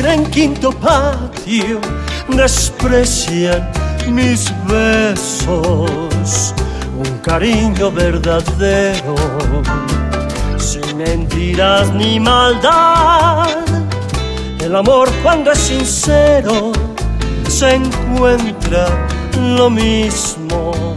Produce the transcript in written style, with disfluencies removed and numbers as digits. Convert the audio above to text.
en quinto patio desprecian mis besos. Un cariño verdadero, sin mentiras ni maldad. El amor, cuando es sincero, se encuentra lo mismo.